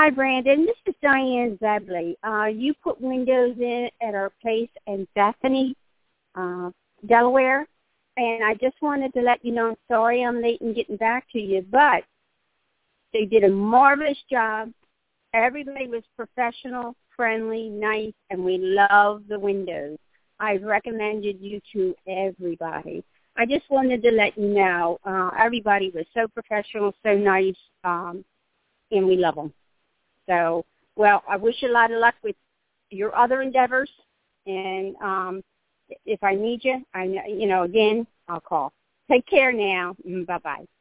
Hi, Brandon. This is Diane Zebley. You put windows in at our place in Bethany, Delaware, and I just wanted to let you know I'm sorry I'm late in getting back to you, but they did a marvelous job. Everybody was professional, friendly, nice, and we love the windows. I've recommended you to everybody. I just wanted to let you know everybody was so professional, so nice, and we love them. So, well, I wish you a lot of luck with your other endeavors, and if I need you, again, I'll call. Take care now. Bye-bye.